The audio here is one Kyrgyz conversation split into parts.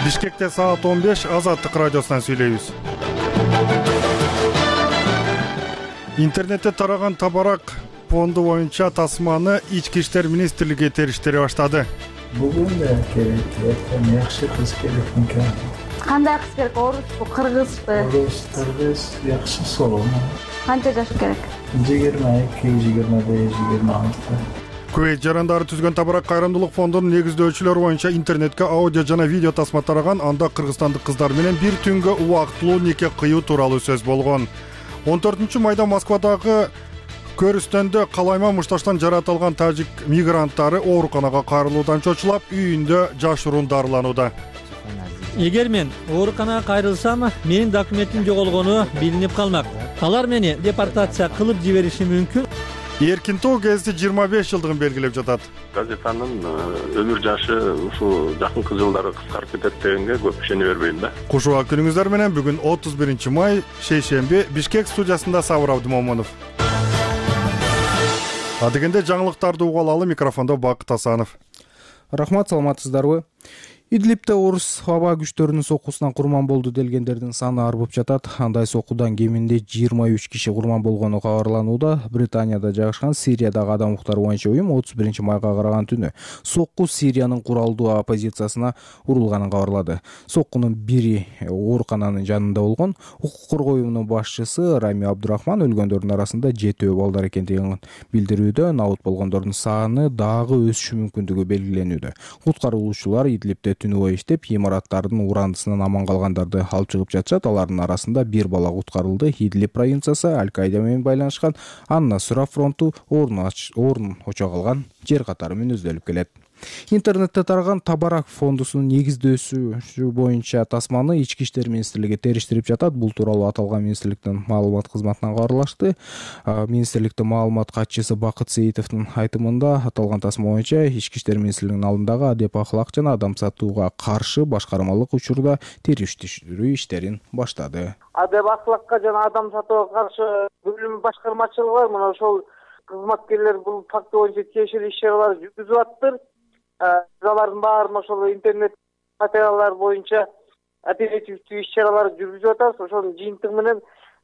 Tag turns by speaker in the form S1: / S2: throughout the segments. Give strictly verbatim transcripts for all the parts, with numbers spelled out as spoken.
S1: Бишкекте саат он беш Азаттык радиосунан сүйлөйбүз. Интернетте тараган табарак фонду боюнча тасманы ички иштер министрлиги териштире баштады.
S2: Бүгүн да керек, эртең жакшы кыз керек экен.
S3: Кандай кыз керек? Орусбу, кыргызбы?
S2: Орус, кыргыз, жакшы солону.
S3: Канча жаш керек?
S2: жыйырма эки, жыйырма беш, жыйырма алты.
S1: Кувейт жарандары түзгөн табарак кайрымдуулук фондунун негиздөөчүлөрү боюнча интернетке аудио жана видео тасма тараган, анда кыргызстандык кыздар менен бир түнгө убактылуу нике кыюу тууралуу сөз болгон. он төртүнчү майда Москвадагы көрүстөндө калайма мушташтан жаратылган тажик мигранттары ооруканага кайрылуудан чочулап, үйүндө жашыруун дарыланууда.
S4: Эгер мен ооруканага кайрылсам, менин документим жоголгону билинип калмак. Алар мени депортация кылып жибериши мүмкүн.
S1: Эркин тоо гезити жыйырма беш жылдыгын белгилеп жатат.
S5: Газетанын өмүр жашы ушул жакынкы жылдары кыскарып кетет дегенге көп ишене бербейм да.
S1: Кушуга күнүңүздөр менен бүгүн отуз биринчи май шейшемби Бишкек студиясында Сабыр Абдымомунов. Адегенде жаңылыктарды угалы, микрофондо Бакыт Асанов.
S6: Рахмат, саламатсыздарбы? Идлибте орус аба күчтөрүнүн соккусунан курман болду делгендердин саны арбып жатат. Андай соккудан кеминде жыйырма үч киши курман болгону кабарланууда. Британияда жайгашкан Сириядагы адам укуктары боюнча уюм отуз биринчи майга караган түнү сокку Сириянын куралдуу оппозициясына урулганын кабарлады. Соккунун бири оорукананын жанында болгон. Укук коргоо уюмунун башчысы Рами Абдурахман өлгөндөрдүн арасында жетөө балдар экендигин билдирүүдө. Набыт болгондордун саны дагы өсүшү мүмкүндүгү белгиленүүдө. Куткаруучулар Идлибте түнү бою иштеп, имараттардын урандысынан аман калгандарды алып чыгып жатышат. Алардын арасында бир бала куткарылды. Идлиб провинциясы Аль-Каида менен байланышкан Ан-Насра фронту орун очо калган жер катары мүнөздөлүп келет. Интернетте тараган табарак фондусунун негиздөөсү боюнча тасманы ички иштер министрлиги териштирип жатат. Бул тууралуу аталган министрликтин маалымат кызматынан кабарлашты. Министрликтин маалымат катчысы Бакыт Сейитовдун айтымында аталган тасма боюнча ички иштер министрлигинин алдындагы адеп ахлак жана адам сатууга каршы башкармалык учурда териштирүү иштерин баштады.
S7: Адеп ахлакка жана адам сатууга каршы бөлүм башкармачылыгы бар. Мына ошол кызматкерлер бул факт боюнча тиешелүү иш-чаралар жүргүзүп аттыр. Алардын баарын ошол интернет материалдар боюнча оперативдүү иш-чаралар жүргүзүп атабыз. Ошонун жыйынтыгы менен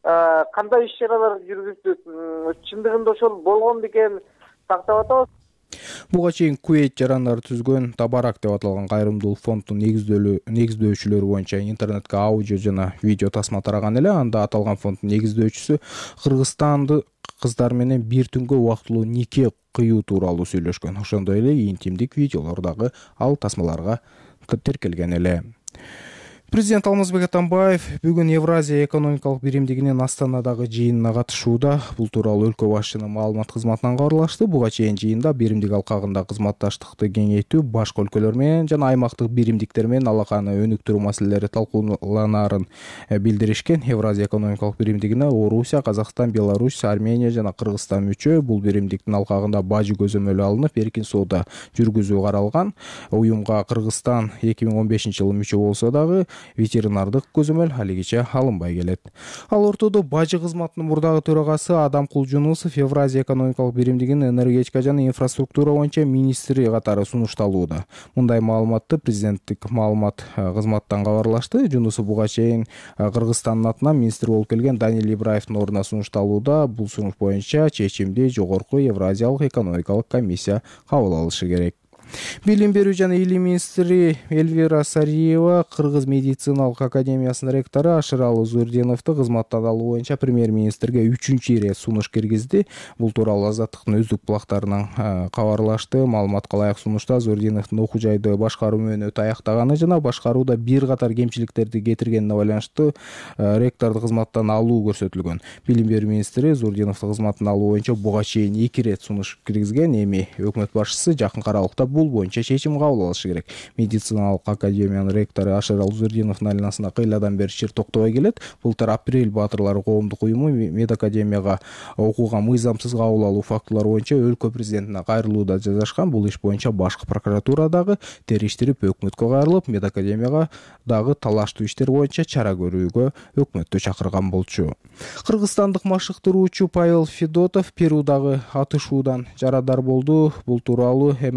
S7: кандай иш-чаралар жүргүздүк, чындыгында ошол болгон бекен тактап атабыз.
S6: Буга чейин Кувейт жарандары түзгөн табарак деп аталган кайрымдуулук фондунун негиздөөчүлөрү боюнча интернетке аудио жана видео тасма тараган эле. Анда аталган фонддун негиздөөчүсү Кыргызстанды кыздар менен бир түнгө убактылуу нике кыюу тууралуу сүйлөшкөн. Ошондой эле интимдик видеолор дагы ал тасмаларга тиркелген эле. Президент Алмазбек Атамбаев бүгүн Евразия экономикалык биримдигинин Астанадагы жыйынына катышууда. Бул тууралуу өлкө башчынын маалымат кызматынан кабарлашты. Буга чейин жыйында биримдик алкагында кызматташтыкты кеңейтүү, башка өлкөлөр менен жана аймактык биримдиктер менен алаканы өнүктүрүү маселелери талкууланарын билдиришкен. Евразия экономикалык биримдигине Орусия, Казакстан, Беларусь, Армения жана Кыргызстан мүчө. Бул биримдиктин алкагында бажы көзөмөлү алынып, эркин соода жүргүзүү каралган. Уюмга Кыргызстан эки миң он бешинчи жылы мүчө болсо дагы ветеринардык көзөмөл алигиче алынбай келет. Ал ортодо бажы кызматынын мурдагы төрагасы Адам Кулжунусов Евразия экономикалык биримдигинин энергетика жана инфраструктура боюнча министри катары сунушталууда. Мындай маалыматты президенттик маалымат кызматтан кабарлашты. Жунусов буга чейин Кыргызстандын атынан министр болуп келген Даниил Ибраевдин ордуна сунушталууда. Бул сунуш боюнча чечимди жогорку Евразиялык экономикалык комиссия кабыл алышы керек. Билим берүү жана илим министри Эльвира Сариева Кыргыз медициналык академиясынын ректору Ашыралы Зурденовду кызматтан алуу боюнча премьер-министрге үчүнчү ирет сунуш киргизди. Бул тууралуу Азаттыктын өздүк булактарынан кабарлашты. Маалыматка ылайык сунушта Зурденовдун окуу жайды башкаруу мөөнөтү аяктаганы жана башкарууда бир катар кемчиликтерди кетиргенине байланыштуу ректорду кызматтан алуу көрсөтүлгөн. Билим берүү министри Зурденовду кызматтан алуу боюнча буга чейин эки ирет сунуш киргизген. Эми өкмөт башчысы жакын аралыкта бул боюнча чечим кабыл алышы керек. Медициналык академиянын ректору Ашыралы Зурденовдун айланасына кыйладан бери чир токтобой келет. Былтыр Апрель баатырлары коомдук уюму медакадемияга окууга мыйзамсыз кабыл алуу фактылары боюнча өлкө президентине кайрылууда жазышкан. Бул иш боюнча башкы прокуратура дагы териштирип өкмөткө кайрылып, медакадемияга дагы талаштуу иштер боюнча чара көрүүгө өкмөттү чакырган болчу. Кыргызстандык машыктыруучу Павел Федотов Перудагы атышуудан жарадар болду. Бул тууралуу эм эм а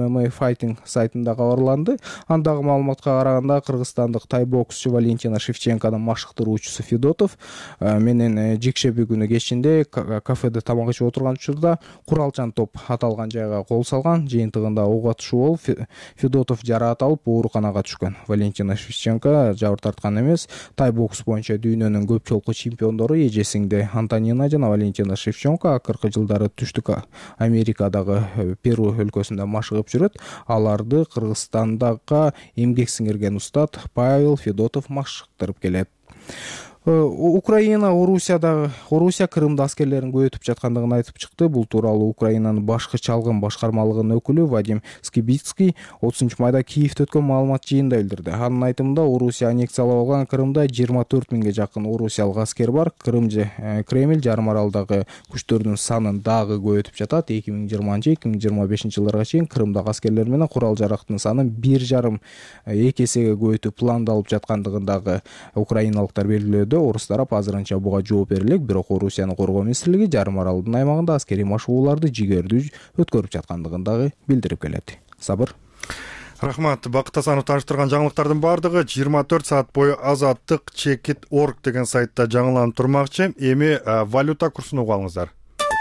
S6: файтинг сайтында кабарланды. Андагы маалыматка караганда кыргызстандык тай боксчу Валентина Шевченконун машыктыруучусу Федотов менен жекшеби күнү кечинде кафеде тамак ичип отурган учурда куралчан топ аталган жайга кол салган. Жыйынтыгында ок атышуу болуп Федотов жараат алып ооруканага түшкөн. Валентина Шевченко жабыр тарткан эмес. Тай бокс боюнча дүйнөнүн көп жолку чемпиондору эжесиңде Антонина жана Валентина Шевченко акыркы жылдары Түштүк Америкадагы Перу өлкөсүндө машыгып жүрөт. Аларды Кыргызстандагы эмгек сиңирген устат Павел Федотов машыктырып келет. Украина Орусияда Орусия Крымда аскерлерин көбөйтүп жаткандыгын айтып чыкты. Бул тууралуу Украинанын башкы чалгын башкармалыгынын өкүлү Вадим Скибицкий отузунчу майда Киевде өткөн маалымат жыйынында билдирди. Анын айтымында Орусия аннексиялап алган Крымда жыйырма төрт миңге жакын орусиялык аскер бар. Крым же Кремль жарым аралдагы күчтөрдүн санын дагы көбөйтүп жатат. эки миң жыйырманчы эки миң жыйырма бешинчи жылдарга чейин Крымдагы аскерлер менен курал жарактын санын бир жарым эки эсеге көбөйтүү пландалып жаткандыгын дагы украиналыктар белгилөөдө. Орус тарап азырынча буга жооп бере элек, бирок Орусиянын коргоо министрлиги жарым аралдын аймагында аскерий машыгууларды жигердүү өткөрүп жаткандыгын дагы билдирип келет. Сабыр.
S1: Рахмат. Бакыт Асанов тааныштырган жаңылыктардын баардыгы жыйырма төрт саат бою азаттык чекит точка орг деген сайтта жаңыланып турмакчы. Эми валюта курсун угуп алыңыздар.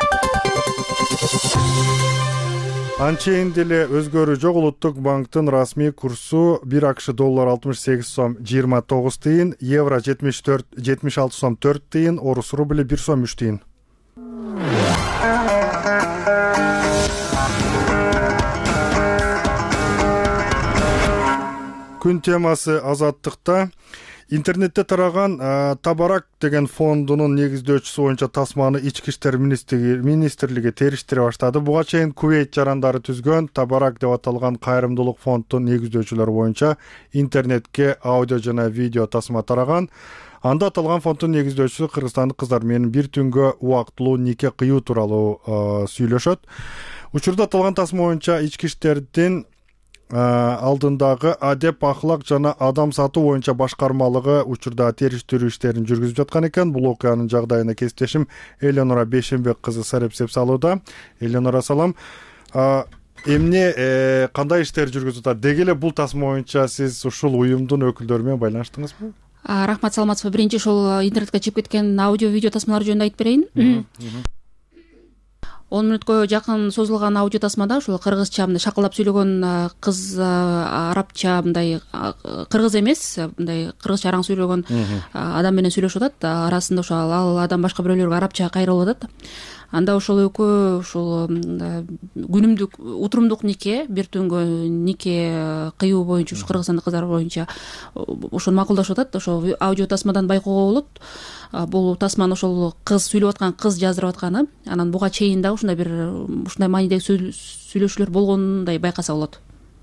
S1: Анчейин деле өзгөрүү жок. Улуттук банктын расмий курсу бир акш доллар алтымыш сегиз сом жыйырма тогуз тыйын, евро жетимиш төрт жетимиш алты сом төрт тыйын, орус рубли бир сом үч тыйын. Күн темасы азаттыкта. Интернетте тараган Табарак деген фондунун негиздөөчүсү боюнча тасманы ички иштер министрлиги териштире баштады. Буга чейин Кувейт жарандары түзгөн Табарак деп аталган кайрымдуулук фонддун негиздөөчүлөрү боюнча интернетке аудио жана видео тасма тараган. Анда аталган фонддун негиздөөчүсү кыргызстандык кыздар менен бир түнгө убактылуу нике кыюу тууралуу сүйлөшөт. Учурда аталган тасма боюнча ички иштердин алдындагы адеп, ахлак жана адам сатуу боюнча башкармалыгы учурда териштирүү иштерин жүргүзүп жаткан экен. Бул окуянын жагдайына кесиптешим Элеонора Бешенбек кызы сарепсеп салууда. Элеонора, салам. Эмне кандай иштер жүргүзүп атат? Деги эле бул тасма боюнча сиз ушул уюмдун өкүлдөрү менен байланыштыңызбы?
S8: Рахмат, саламатсызбы. Биринчи ошол интернетке чыгып кеткен аудио видео тасмалар жөнүндө айтып берейин. он мүнөткө жакын созулган аудио тасмада ушул кыргызча мындай шакылдап сүйлөгөн кыз арабча мындай кыргыз эмес, мындай кыргызча араң сүйлөгөн адам менен сүйлөшүп атат. Арасында ошол ал адам башка бирөөлөргө арабча кайрылып атат. Анда ошол экөө ушул күнүмдүк утурумдук нике, бир түнгө нике кыюу боюнча ушу кыргызстандык кыздар боюнча ошону макулдашып атат. Ошо аудио тасмадан байкоого болот. Бул тасманы ошол кыз сүйлөп аткан кыз жаздырып атканы. Анан буга чейин дагы ушундай бир ушундай маанидеги сүйлөшүүлөр болгонундай байкаса болот.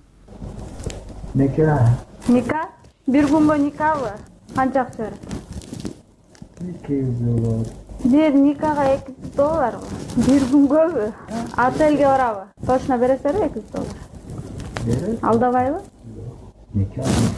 S2: Ника.
S3: Ника? Бир күнгө никабы? Канча акча берет?
S2: эки жүз доллар.
S3: Бир никага эки жүз доллар. Бир күнгөбү? Отелге барабы? Точно бересиңерби эки жүз доллар?
S2: Берет.
S3: Алдабайбы?
S2: Ника.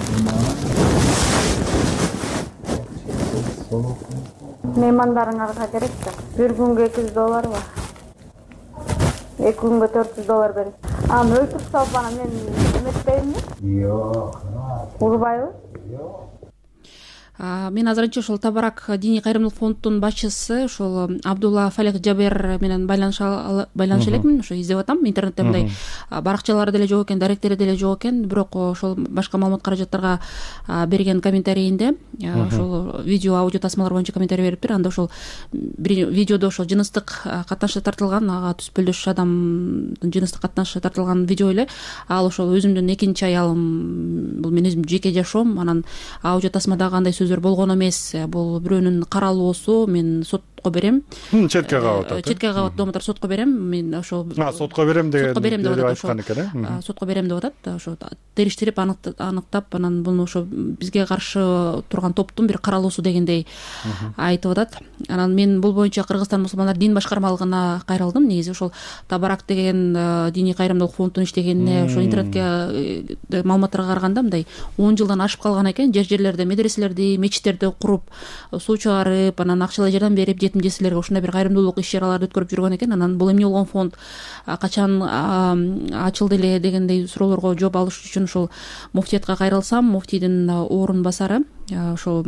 S3: Меймандарыңарга керек да. Бир күнгө эки жүз доллар бар. эки күнгө төрт жүз доллар берет. Аны өлтүрүп салып анан мен эметпейминби?
S2: Жок.
S3: Урбайбы?
S2: Жок.
S8: Мен азырынча ошол Табарак диний кайрымдуулук фондунун башчысы ошол Абдулла Фалек Жабер менен байланыша байланыша элекмин. Ошо издеп атам. Интернетте мындай баракчалары деле жок экен, даректери деле жок экен. Бирок ошол башка маалымат каражаттарга берген комментарийинде ошол видео аудио тасмалар боюнча комментарий бериптир. Анда ошол бир видеодо ошол жыныстык катнашы тартылган, ага түспөлдөш адамдын жыныстык катнашы тартылган видео эле. Ал ошол өзүмдүн экинчи аялым, бул мен өзүм жеке жашоом. Анан аудио тасмадагы андай сөздөр болгон эмес. Бул бирөөнүн каралоосу, мен сотко берем.
S1: Четке кагып атат.
S8: Четке кагып атат, домотор сотко берем. Мен ошол
S1: сотко берем деген
S8: сотко берем деп
S1: айткан экен.
S8: Сотко берем деп атат. Ошо териштирип аныктап, анан буну ошо бизге каршы турган топтун бир каралоосу дегендей айтып атат. Анан мен бул боюнча Кыргызстан мусулмандар дин башкармалыгына кайрылдым. Негизи ошол Табарак деген диний кайрымдуулук фондунун иштегенине ошо интернетке маалыматтарга караганда мындай он жылдан ашып калган экен. Жер жерлерде медреселерди, мечиттерди куруп, суу чыгарып, анан акчалай жардам берип, жетим жетим жесирлерге ушундай бир кайрымдуулук иш чараларды өткөрүп жүргөн экен. Анан бул эмне болгон фонд, качан ачылды эле дегендей суроолорго жооп алыш үчүн ушул муфтиятка кайрылсам, муфтийдин орун басары ошол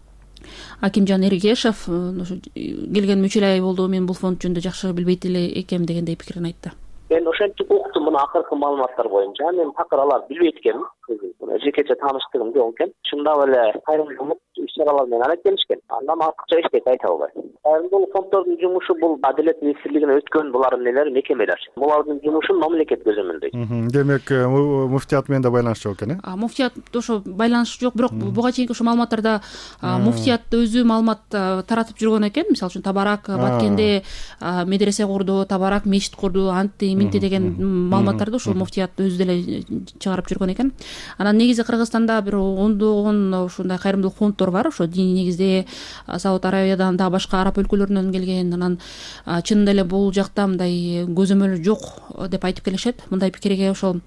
S8: Акимжан Эргешев ошо келгениме үч ай болду, мен бул фонд жөнүндө жакшы билбейт эле экенмин дегендей пикирин айтты.
S9: Мен ошентип уктум муну акыркы маалыматтар боюнча. Мен такыр алар билбейт экенмин. Жекече тааныштыгым жок экен. Чындап эле кайрымдуулук иш чаралар менен алек келишкен. Андан артыкча эчтеке айта албайм. Кайрымдуулук фонддордун жумушу бул Адилет министрлигине өткөн булардын нелери, мекемелер. Булардын жумушун мамлекет көзөмөлдөйт.
S1: Демек, муфтият менен да байланыш жок экен, э?
S8: Муфтият ошо байланыш жок, бирок буга чейинки ошо маалыматтарда муфтият өзү маалымат таратып жүргөн экен. Мисалы үчүн Табарак Баткенде медресе курду, Табарак мечит курду, антти минти деген маалыматтарды ошол муфтият өзү деле чыгарып жүргөн экен. Анан негизи Кыргызстанда бир ондогон ушундай кайрымдуулук фонддор бар. Ошо диний негизде Сауд Арабиядан да башка араб өлкөлөрүнөн келген. Анан чынында эле бул жакта мындай көзөмөл жок деп айтып келишет. Мындай пикирге ошол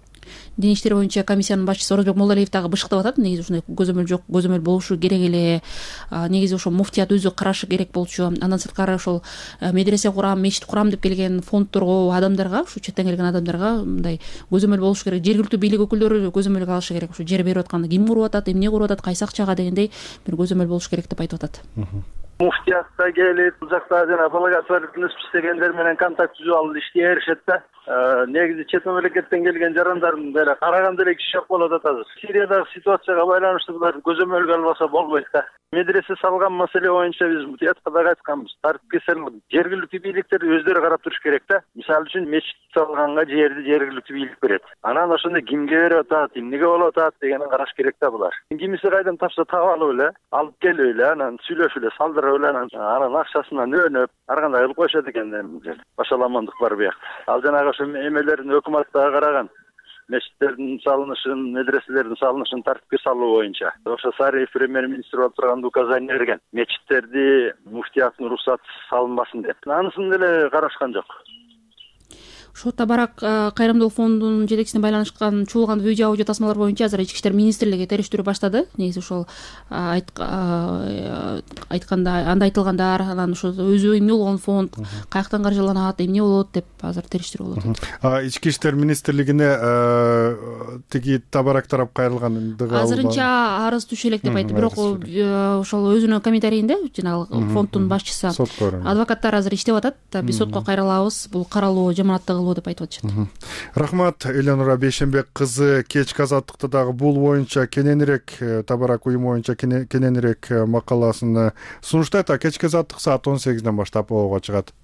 S8: Дин иштери боюнча комиссиянын башчысы Орозбек Молдалиев дагы бышыктап атат. Негизи ушундай көзөмөл жок, көзөмөл болушу керек эле. Негизи ошо муфтият өзү карашы керек болчу. Андан сырткары ошол медресе курам, мечит курам деп келген фонддорго, адамдарга, ушу четтен келген адамдарга мындай көзөмөл болушу керек. Жергиликтүү бийлик өкүлдөрү көзөмөлгө алышы керек. Ушу жер берип атканда ким куруп атат, эмне куруп атат, кайсы акчага дегендей бир көзөмөл болушу керек деп айтып атат.
S2: Муфтиятта келип, бул жакта жана благотворительность иштегендер менен контакт түзүп алып иштей беришет да. Негизи чет мамлекеттен келген жарандардын деле караганда эле киши жок болот атабыз. Сириядагы ситуацияга байланыштуу булар көзөмөлгө албаса болбойт да. Медресе салган маселе боюнча биз муфтиятка дагы айтканбыз. Тартипкер жергиликтүү бийликтер өздөрү карап туруш керек да. Мисалы үчүн мечит салганга жерди жергиликтүү бийлик берет. Анан ошондо кимге берип атат, эмнеге болуп атат дегенин караш керек да булар. Кимиси кайдан тапса таап алып эле, алып келип эле, анан сүйлөшүп эле, салдырып эле, анан анын акчасынан өнөп, ар кандай кылып коюшат экен. Башаламандык бар буякта. Ал жанагы ошо эмелердин өкмөттө караган мечиттердин салынышын, медреселердин салынышын тартипке салуу боюнча. Ошо Сариев премьер-министр болуп турганда указание берген. Мечиттерди муфтияттын уруксатысыз салынбасын деп. Анысын деле карашкан жок.
S8: Ошо Табарак кайрымдуулук фондунун жетекчисине байланышкан чуулган видео аудио тасмалар боюнча азыр Ички иштер министрлиги териштирүү баштады. Негизи ошол айтканда, анда айтылгандар, анан ошо өзү эмне болгон фонд, каяктан каржыланат, эмне болот деп азыр териштирүү болуп атат.
S1: Ички иштер министрлигине тиги Табарак тарап кайрылгандыгы
S8: азырынча арыз түшө элек деп айтты. Бирок ошол өзүнүн комментарийинде жанагы фонддун башчысы адвокаттар азыр иштеп атат. Биз сотко кайрылабыз, бул каралуу жамааттыгы деп айтып атышат.
S1: Рахмат, Эленура Бейшенбек кызы. Кечки азаттыкта дагы бул боюнча кененирээк, Табарак уюму боюнча кененирээк макаласын сунуштайт. Кечки азаттык саат он сегизден баштап ого чыгат.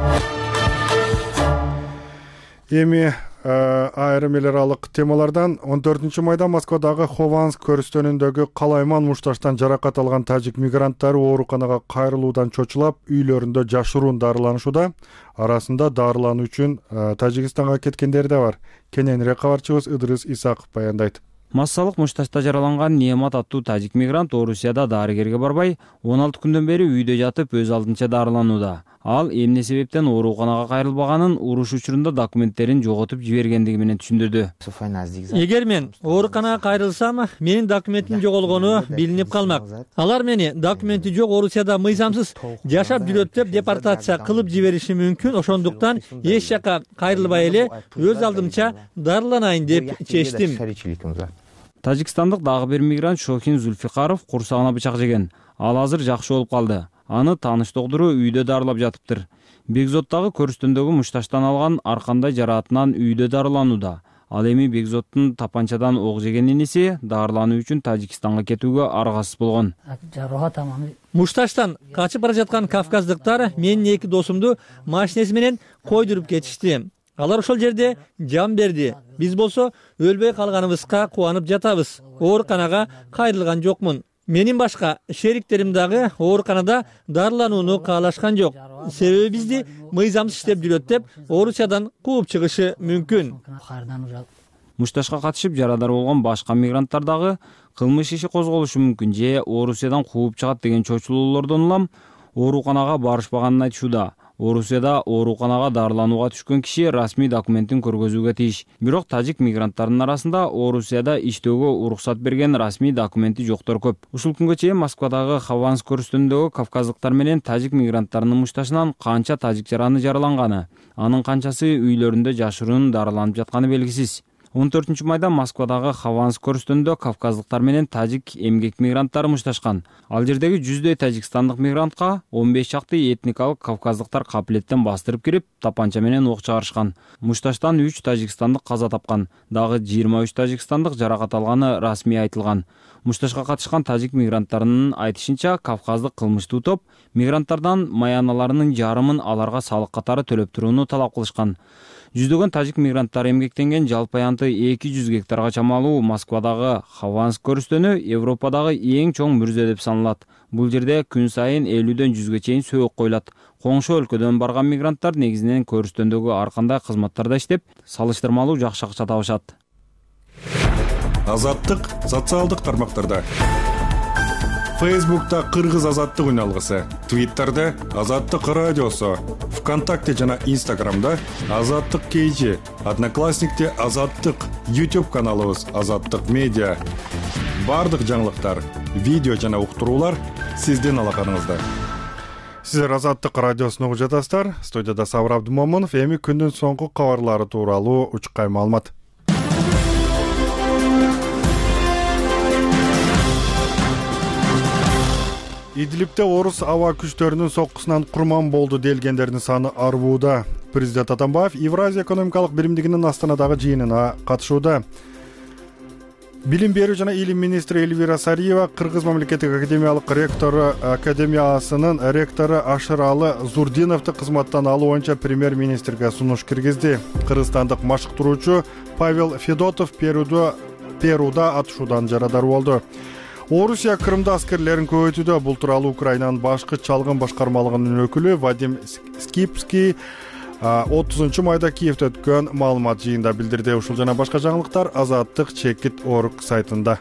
S1: Эми айрым эл аралык темалардан он төртүнчү майда Москвадагы Хованск көрүстөнүндөгү Калайман мушташтан жаракат алган тажик мигранттары ооруканага кайрылуудан чочулап, үйлөрүндө жашыруун дарыланышууда. Арасында дарылануу үчүн Тажикстанга кеткендер да бар. Кененирээк кабарчыбыз Ыдырыс Исаков баяндайт.
S10: Массалык мушташта жараланган Неамат аттуу тажик мигрант Орусияда дарыгерге барбай, он алты күндөн бери үйдө жатып өз алдынча дарыланууда. Ал эмне себептен ооруканага кайрылбаганын уруш учурунда документтерин жоготуп жибергендиги менен түшүндүрдү.
S4: Эгер мен ооруканага кайрылсам, менин документим жоголгону билинип калмак. Алар мени документи жок Орусияда мыйзамсыз жашап жүрөт деп депортация кылып жибериши мүмкүн. Ошондуктан эч жака кайрылбай эле өз алдымча дарыланайын деп чечтим.
S10: Тажикстандык дагы бир мигрант Шохин Зульфикаров курсагына бычак жеген. Ал азыр жакшы болуп калды. Аны тааныш доктору үйдө дарылап жатыптыр. Бекзоттагы көрүстөндөгү мушташтан алган аркандай жараатынан үйдө дарыланууда. Ал эми Бекзоттун тапанчадан ок жеген иниси дарылануу үчүн Тажикстанга кетүүгө аргасыз болгон.
S4: Мушташтан качып бара жаткан кавказдыктар менин эки досумду машинеси менен койдуруп кетишти. Алар ошол жерде жан берди. Биз болсо өлбөй калганыбызга кубанып жатабыз. Ооруканага кайрылган жокмун. Менин башка шериктерим дагы ооруканада дарыланууну каалашкан жок. Себеби бизди мыйзамсыз иштеп жүрөт деп Орусиядан кууп чыгышы мүмкүн.
S10: Мушташка катышып жарадар болгон башка мигранттар дагы кылмыш иши козголушу мүмкүн же Орусиядан кууп чыгат деген чочулуулордон улам ооруканага барышпаганын айтышууда. Орусияда ооруканага дарыланууга түшкөн киши расмий документин көргөзүүгө тийиш. Бирок тажик мигранттарынын арасында Орусияда иштөөгө уруксат берген расмий документи жоктор көп. Ушул күнгө чейин Москвадагы Хованск көрүстүндөгү кавказдыктар менен тажик мигранттарынын мушташынан канча тажик жараны жараланганы, анын канчасы үйлөрүндө жашыруун дарыланып жатканы белгисиз. он төртүнчү майда Москвадагы Хованск көрүстүндө кавказдыктар менен тажик эмгек мигранттары мушташкан. Ал жердеги жүздөй тажикстандык мигрантка он беш чакты этникалык кавказдыктар капилеттен бастырып кирип, тапанча менен ок чыгарышкан. Мушташтан үч тажикстандык каза тапкан, дагы жыйырма үч тажикстандык жаракат алганы расмий айтылган. Мушташка катышкан тажик мигранттарынын айтышынча, кавказдык кылмыштуу топ мигранттардан маяналарынын жарымын аларга салык катары төлөп турууну талап кылышкан. Жүздөгөн тажик мигранттар эмгектенген жалпы аянты эки жүз гектарга чамалуу Москвадагы Хованск көрүстөнү Европадагы эң чоң мүрзө деп саналат. Бул жерде күн сайын элүүдөн жүзгө чейин сөөк коюлат. Коңшу өлкөдөн барган мигранттар негизинен көрүстөндөгү ар кандай кызматтарда иштеп, салыштырмалуу жакшы акча табышат.
S1: Азаттык социалдык тармактарда. Фейсбукта Кыргыз азаттык үн алгысы, Твиттерде Азаттык радиосу, ВКонтакте жана Инстаграмда Азаттык кейжи, Одноклассникте Азаттык, YouTube каналыбыз Азаттык медиа. Бардык жаңылыктар, видео жана уктуруулар сиздин алаканыңызда. Сиздер Азаттык радиосун угуп жатасыздар. Студияда Сабыр Абдымомунов. Эми күндүн соңку кабарлары тууралуу учкай маалымат. Идлибте орус аба күчтөрүнүн соккусунан курман болду делгендердин саны арбууда. Президент Атамбаев Евразия экономикалык биримдигинин Астанадагы жыйынына катышууда. Билим берүү жана илим министри Эльвира Сариева Кыргыз мамлекеттик академиялык ректору академиясынын ректору Ашыралы Зурдиновду кызматтан алуу боюнча премьер-министрге сунуш киргизди. Кыргызстандык машыктыруучу Павел Федотов Перуда Перуда атышуудан жарадар болду. Орусия Крымда аскерлерин көбөйтүүдө. Бул тууралуу Украинанын башкы чалгын башкармалыгынын өкүлү Вадим Скипский отузунчу майда Киевде өткөн маалымат жыйында билдирди. Ушул жана башка жаңылыктар Азаттык чекит точка орг сайтында.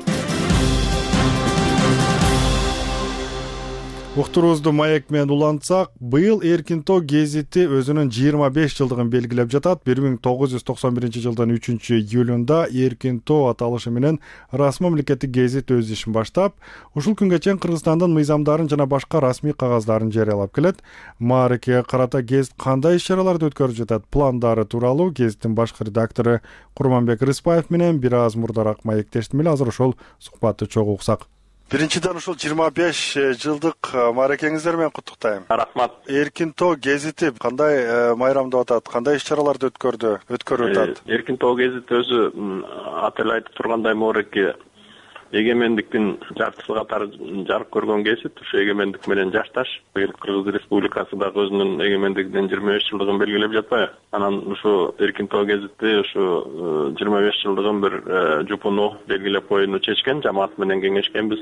S1: Уктуруубузду маек менен улантсак, быйыл Эркинто гезити өзүнүн жыйырма беш жылдыгын белгилеп жатат. бир миң тогуз жүз токсон биринчи жылдын үчүнчү июлунда Эркинто аталышы менен расмий мамлекеттик гезит өз ишин баштап, ушул күнгө чейин Кыргызстандын мыйзамдарын жана башка расмий кагаздарын жарыялап келет. Маарекеге карата гезит кандай иш-чараларды өткөрүп жатат? Пландары тууралуу гезиттин башкы редактору Курманбек Рыспаев менен бир аз мурдараак маектештим эле. Азыр ошол сухбатты чогуу уксак. Биринчиден ушул жыйырма беш жылдык маарекеңиздер менен куттуктайм.
S5: Рахмат.
S1: Эркинто гезити кандай майрамдап атат, кандай иш-чараларды өткөрдү, өткөрүп атат?
S5: Эркинто гезити өзү аты эле айтып тургандай маареке эгемендиктин жартысы катары жарык көргөн гезит. Ушу эгемендик менен жашташ. Быйыл Кыргыз Республикасы дагы өзүнүн эгемендигинин жыйырма беш жылдыгын белгилеп жатпайбы? Анан ушу Эркинто гезити ушу жыйырма беш жылдыгын бир жупуну белгилеп коюуну чечкен, жамаат менен кеңешкенбиз.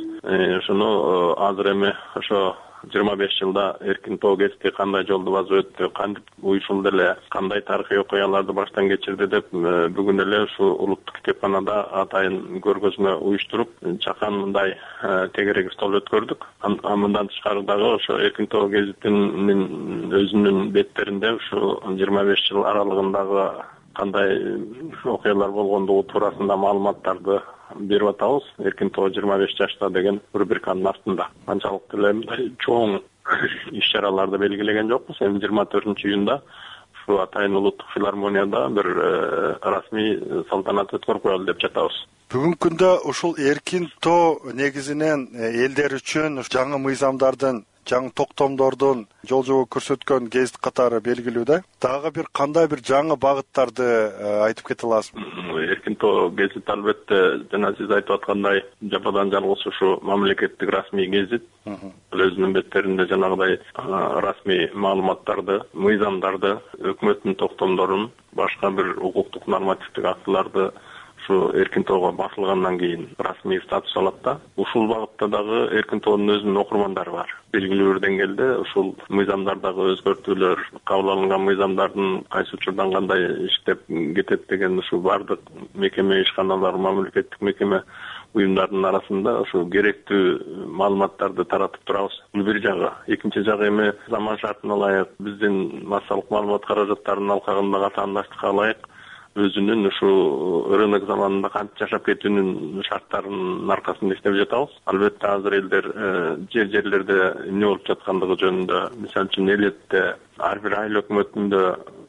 S5: Ушуну азыр эми ошо жыйырма беш жылда Эркинто гезити кандай жолду басып өттү, кантип уюшулду эле, кандай тарыхый окуяларды баштан кечирди деп бүгүн эле ушу улуттук китепканада атайын көргөзмө уюштуруп, чакан мындай тегерек стол өткөрдүк. Мындан тышкары дагы ошо Эркинто гезитинин өзүнүн беттеринде ушу жыйырма беш жыл аралыгындагы кандай окуялар болгондугу туурасында маалыматтарды берип атабыз. Эркинто жыйырма беш жашта деген рубриканын астында. Канчалык деле мындай чоң иш-чараларды белгилеген жокпуз. Эми жыйырма төртүнчү июнда ушу атайын улуттук филармонияда бир расмий салтанат өткөрүп коелу деп жатабыз.
S1: Бүгүнкү күндө ушул Эркинто негизинен элдер үчүн жаңы мыйзамдардын, жаңы токтомдордун жол жобо көрсөткөн гезит катары белгилүүдө. Дагы бир кандай бир жаңы багыттарды айтып кете аласызбы?
S5: Эркинто гезит албетте жана сиз айтып аткандай жападан жалгыз ушу мамлекеттик расмий гезит. Өзүнүн беттеринде жанагыдай расмий маалыматтарды, мыйзамдарды, өкмөттүн токтомдорун, башка бир укуктук нормативдик актыларды ушу Эркинтого басылгандан кийин расмий статус алат да. Ушул багытта дагы Эркинтонун өзүнүн окурмандары бар. Белгилүү бир деңгээлде ушул мыйзамдардагы өзгөртүүлөр, кабыл алынган мыйзамдардын кайсы учурдан кандай иштеп кетет деген ушу бардык мекеме, ишканалар, мамлекеттик мекеме уюмдардын арасында ошо керектүү маалыматтарды таратып турабыз. Бул бир жагы. Экинчи жагы эми заман шартына ылайык биздин массалык маалымат каражаттарынын алкагындагы атаандаштыкка ылайык өзүнүн ушул рынок заманында кантип жашап кетүүнүн шарттарынын аркасында иштеп жатабыз. Албетте азыр элдер жер жерлерде эмне болуп жаткандыгы жөнүндө, мисалы үчүн элетте, ар бир айыл өкмөтүндө,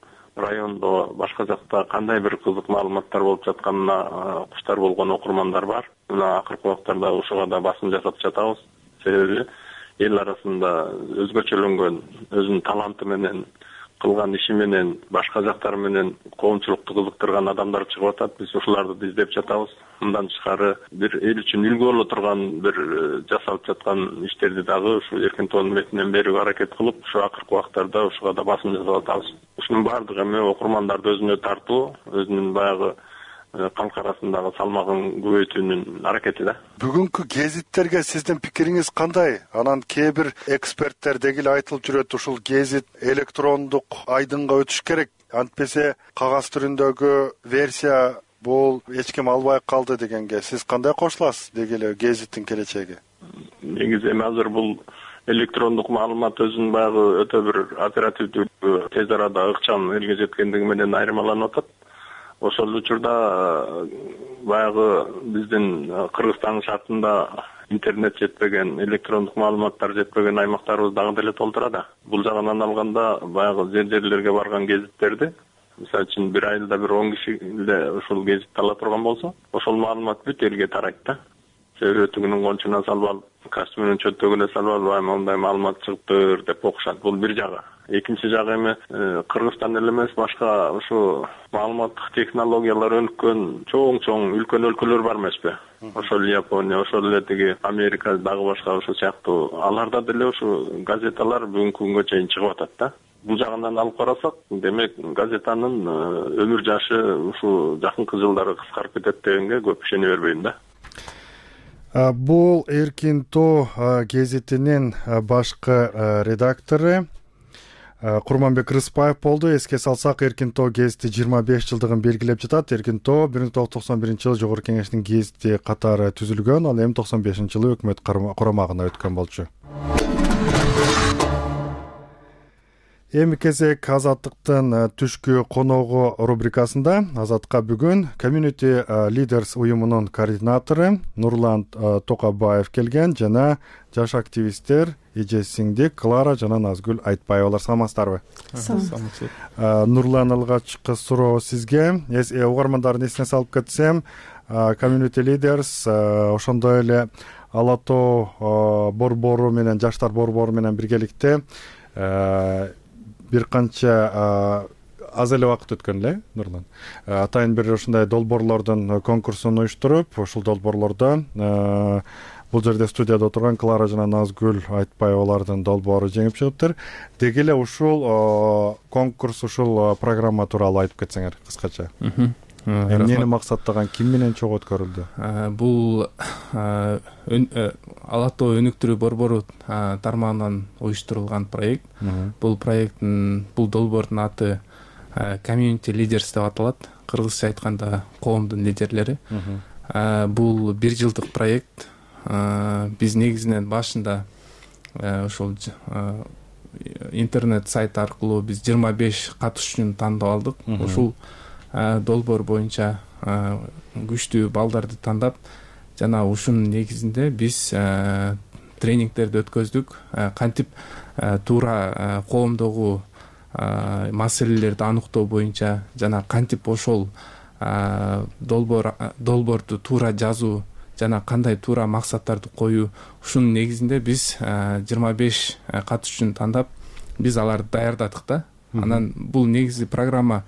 S5: райондо, башка жакта кандай бир кызык маалыматтар болуп жатканына куштар болгон окурмандар бар. Мына акыркы убактарда ушуга да басым жасап жатабыз. Себеби эл арасында өзгөчөлөнгөн, өзүнүн таланты менен кылган иши менен, башка жактары менен коомчулукту кызыктырган адамдар чыгып атат. Биз ушуларды да издеп жатабыз. Мындан тышкары бир эл үчүн үлгү боло турган бир жасалып жаткан иштерди дагы ушу эркин тоонун метинен берүүгө аракет кылып, ушу акыркы убактарда ушуга да басым жасап атабыз. Ушунун баардыгы эми окурмандарды өзүнө тартуу, өзүнүн баягы калк арасындагы салмагын көбөйтүүнүн аракети да.
S1: Бүгүнкү гезиттерге сиздин пикириңиз кандай? Анан кээ бир эксперттер дегиле айтылып жүрөт, ушул гезит электрондук айдынга өтүш керек. Антпесе кагаз түрүндөгү версия бул эч ким албай калды дегенге сиз кандай кошуласыз дегиле гезиттин келечеги?
S5: Негизи эми азыр бул электрондук маалымат өзүнүн баягы өтө бир оперативдүү, тез арада ыкчам элге жеткендиги менен айырмаланып атат. Ошол учурда баягы биздин Кыргызстандын шартында интернет жетпеген, электрондук маалыматтар жетпеген аймактарыбыз дагы деле толтурат. Бул жагынан алганда баягы жер жерлерге барган гезиттерди, мисалы үчүн бир айылда бир он киши эле ушул гезитти ала турган болсо, ошол маалымат бүт элге тарайт да. Себеби өтүгүнүн кончуна салып алып, костюмунун чөттөгүнө салып алып, мындай маалымат чыгыптыр деп окушат. Бул бир жагы. Экинчи жагы эми Кыргызстан эле эмес, башка ушу маалыматтык технологиялар өнүккөн чоң-чоң үлкөн өлкөлөр бар эмеспи? Ошол Япония, ошол эле тиги Америка, дагы башка ошол сыяктуу. Аларда деле ушу газеталар бүгүнкү күнгө чейин чыгып атат да. Бул жагынан алып карасак, демек газетанын өмүр жашы ушу жакынкы жылдары кыскарып кетет дегенге көп ишене бербейм да.
S1: Бул Эркин Тоо гезитинин башкы редактору Курманбек Рыспаев болду. Эске салсак, Эркин Тоо гезити жыйырма беш жылдыгын белгилеп жатат. Эркин Тоо бир миң тогуз жүз токсон биринчи жылы Жогорку Кеңештин гезити катары түзүлгөн, ал эми токсон бешинчи жылы өкмөт курамагына өткөн болчу. Эми кезек Азаттыктын түшкү коногу рубрикасында. Азатка бүгүн Community Leaders уюмунун координатору Нурлан Токобаев келген жана жаш активисттер Эже Сиңдик, Клара жана Назгүл Айтбаевалар. Саламатсыздарбы?
S6: Саламатсыз.
S1: Нурлан, алгачкы суроо сизге. Угармандардын эсине салып кетсем, Community Leaders ошондой эле Ала Тоо борбору менен, жаштар борбору менен биргеликте бир канча аз эле убакыт өткөн эле, Нурлан. Атайын бир ушундай долбоорлордун конкурсун уюштуруп, ушул долбоорлордо бул жерде студияда отурган Клара жана Назгүл Айтбаевалардын долбоору жеңип чыгыптыр. Деги эле ушул конкурс, ушул программа тууралуу айтып кетсеңер кыскача. Эмнени максаттаган, ким менен чогуу өткөрүлдү?
S11: Бул Ала Тоо өнүктүрүү борбору тармагынан уюштурулган проект. Бул проекттин, бул долбоордун аты Community Leaders деп аталат. Кыргызча айтканда коомдун лидерлери. Бул бир жылдык проект. Биз негизинен башында ошол интернет сайт аркылуу биз жыйырма беш катышуучуну тандап алдык. Ушул долбоор боюнча күчтүү балдарды тандап, жана ушунун негизинде биз тренингтерди өткөздүк. Кантип туура коомдогу маселелерди аныктоо боюнча жана кантип ошол долбоор долбоорду туура жазуу жана кандай туура максаттарды коюу. Ушунун негизинде биз жыйырма беш катышуучуну тандап, биз аларды даярдадык да. Анан бул негизи программа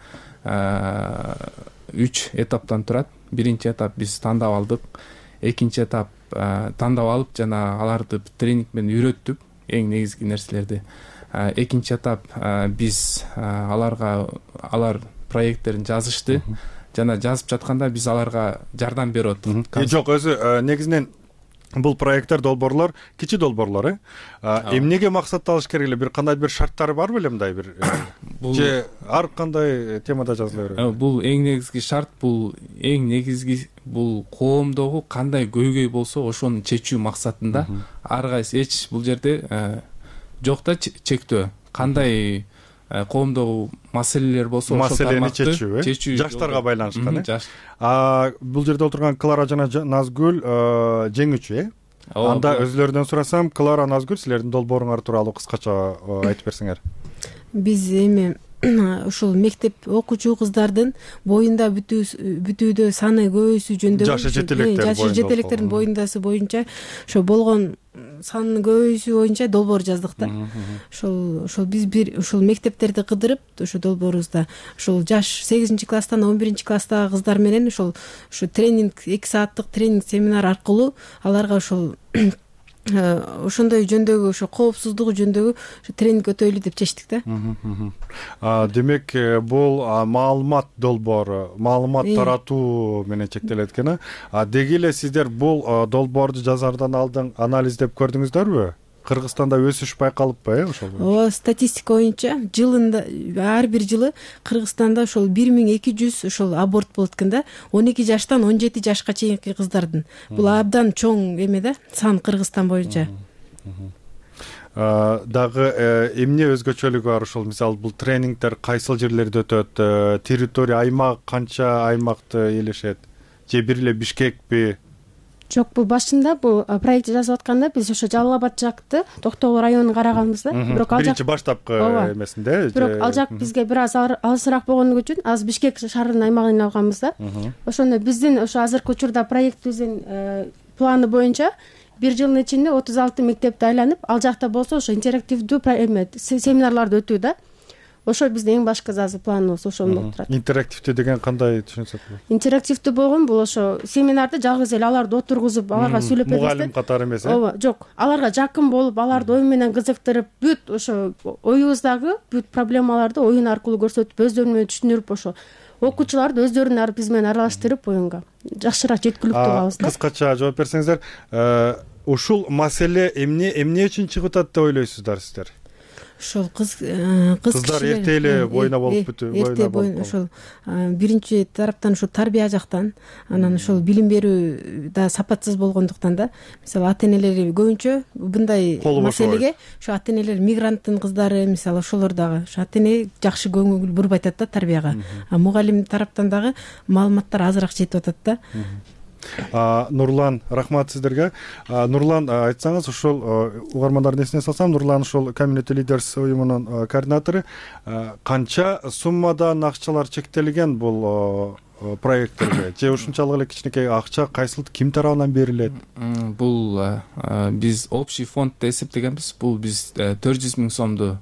S11: үч этаптан турат. Биринчи этап биз тандап алдык. Экинчи этап тандап алып жана аларды тренинг менен үйрөттүк эң негизги нерселерди. Экинчи этап биз аларга алар проекттерин жазышты. Жана жазып жатканда биз аларга жардам берип аттык.
S1: Жок, өзү негизинен бул проекттер, долбоорлор кичи долбоорлор, э? Эмнеге максатталыш керек эле? Бир кандай бир шарттары бар беле мындай бир? Же ар кандай темада жазыла берет?
S11: Бул эң негизги шарт, бул эң негизги бул коомдогу кандай көйгөй болсо ошону чечүү максатында ар кайсы эч бул жерде жок да чектөө кандай коомдогу маселелер болсо
S1: маселени чечүү э жаштарга байланышкан э бул жерде отурган Клара жана Назгүл жеңүүчү э анда өзүлөрүнөн сурасам, Клара, Назгүл, силердин долбооруңар тууралуу кыскача айтып берсеңер.
S12: Биз эми ушул мектеп окуучу кыздардын боюнда бүтүүдө саны көбөйүүсү жөнүндө
S1: жашы жетелектердин
S12: жашы жетелектердин боюндасы боюнча ошо болгон санын көбөйүүсү боюнча долбоор жаздык да. Ошол ошол биз бир ушул мектептерди кыдырып, ошо долбоорубузда ушул жаш сегизинчи класстан он биринчи класстагы кыздар менен ушул ушу тренинг эки сааттык тренинг семинар аркылуу аларга ушул ошондой жөндөгү ошо коопсуздугу жөндөгү тренинг өтөйлү деп чечтик да.
S1: Демек бул маалымат долбоору, маалымат таратуу менен чектелет экен. А деги эле сиздер бул долбоорду жазардан алдын анализдеп көрдүңүздөрбү? Кыргызстанда өсүш байкалыппы э ошол?
S12: Ооба, статистика боюнча жылында ар бир жылы Кыргызстанда ошол бир миң эки жүз ошол аборт болот экен да. он эки жаштан он жети жашка чейинки кыздардын. Бул абдан чоң эме да, сан Кыргызстан боюнча.
S1: Дагы эмне өзгөчөлүгү бар ошол, мисалы бул тренингдер кайсыл жерлерде өтөт? Территория, аймак, канча аймакты элешет? Же бир эле Бишкекпи?
S13: Жок, бул башында бул проект жазып атканда биз ошо Жалал Абад жакты, Токтогул районун караганбыз да.
S1: Бирок ал жак биринчи баштапкы эмесинде.
S13: Бирок ал жак бизге бир аз алысыраак болгону үчүн аз Бишкек шаарынын аймагын алганбыз да. Ошондо биздин ошо азыркы учурда проектибиздин планы боюнча бир жылдын ичинде отуз алты мектепти айланып, ал жакта болсо ошо интерактивдүү семинарларды өтүү да. Ошо биздин эң башкы азыр планыбыз ошондо турат.
S1: Интерактивдүү деген кандай түшүнсөк болот?
S13: Интерактивдүү болгон бул ошо семинарды жалгыз эле аларды отургузуп, аларга сүйлөп беребиз.
S1: Мугалим катары эмес э?
S13: Ооба, жок. Аларга жакын болуп, аларды ой менен кызыктырып, бүт ошо оюбуздагы бүт проблемаларды оюн аркылуу көрсөтүп, өздөрү менен түшүндүрүп, ошо окуучуларды өздөрүн биз менен аралаштырып, оюнга жакшыраак жеткиликтүү кылабыз да.
S1: Кыскача жооп берсеңиздер, ушул маселе эмне эмне үчүн чыгып атат деп ойлойсуздар сиздер?
S12: Ошол кыз кыздар
S1: эрте эле боюна болуп бүтүп,
S12: эрте боюна ошол биринчи тараптан ошол тарбия жактан, анан ошол билим берүү да сапатсыз болгондуктан да, мисалы ата энелери көбүнчө мындай маселеге ошо ата энелер мигранттын кыздары, мисалы ошолор дагы ошо ата эне жакшы көңүл буруп атат да тарбияга. А мугалим тараптан дагы маалыматтар азыраак жетип атат да.
S1: Нурлан, рахмат сиздерге. Нурлан, айтсаңыз, ошол угармандардын эсине салсам, Нурлан ошол Community Leaders уюмунун координатору, канча суммадан акчалар чектелген бул проекттерге? Же ушунчалык эле кичинекей акча кайсыл ким тарабынан берилет?
S11: Бул биз общий фондду эсептегенбиз. Бул биз төрт жүз миң сомду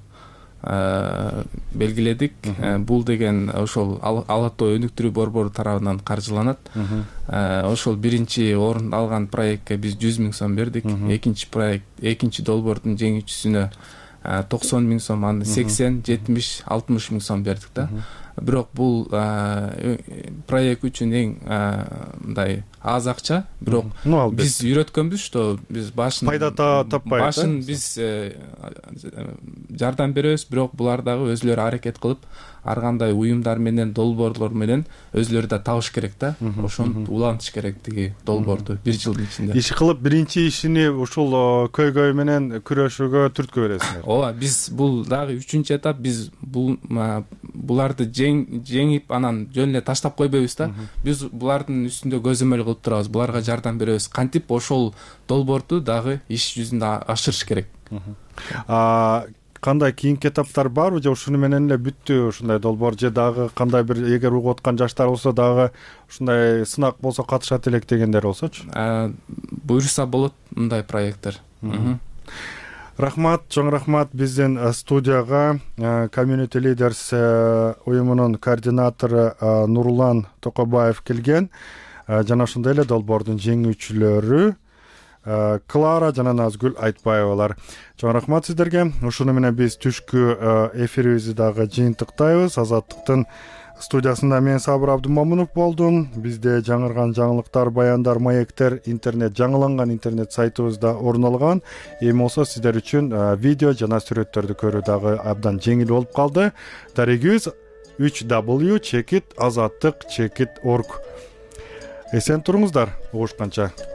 S11: белгиледик. Бул деген ошол Ала Тоо өнүктүрүү борбору тарабынан каржыланат. Ошол биринчи орун алган проектке биз жүз миң сом бердик. Экинчи проект, экинчи долбоордун жеңүүчүсүнө токсон миң сом, аны сексен, жетимиш, алтымыш миң сом бердик да. Бирок бул проект үчүн эң мындай аз акча, бирок биз үйрөткөнбүз, что биз башын
S1: пайда таппайбыз.
S11: Башын биз жардам беребиз, бирок булар дагы өзлөрү аракет кылып, ар кандай уюмдар менен, долбоорлор менен өзлөрү да табыш керек да. Ошону улантыш керек тиги долбоорду бир жылдын ичинде.
S1: Иш кылып биринчи ишини ушул көйгөй менен күрөшүүгө түрткү бересиңер.
S11: Ооба, биз бул дагы үчүнчү этап, биз бул буларды жеңип анан жөн эле таштап койбойбуз да. Биз булардын үстүндө көзөмөл кылып турабыз, буларга жардам беребиз. Кантип ошол долбоорду дагы иш жүзүндө ашырыш керек.
S1: Кандай кийинки этаптар барбы, же ушуну менен эле бүттү ушундай долбоор, же дагы кандай бир эгер угуп аткан жаштар болсо дагы ушундай сынак болсо катышат элек дегендер болсочу?
S11: Буюрса болот мындай проекттер.
S1: Рахмат, чоң рахмат биздин студияга Community Leaders уюмунун координатору Нурлан Токобаев келген. Жана ошондой эле долбоордун жеңүүчүлөрү Клара жана Назгүл Айтбаевалар. Чоң рахмат сиздерге. Ушуну менен биз түшкү эфирибизди дагы жыйынтыктайбыз. Азаттыктын студиясында мен Сабыр Абдымомунов болдум. Бизде жаңырган жаңылыктар, баяндар, маектер, интернет, жаңыланган интернет сайтыбызда орун алган. Эми болсо сиздер үчүн видео жана сүрөттөрдү көрүү дагы абдан жеңил болуп калды. Дарегүз үч дабл ю чекит азаттык чекит орг. эсен туруңуздар, угушканча.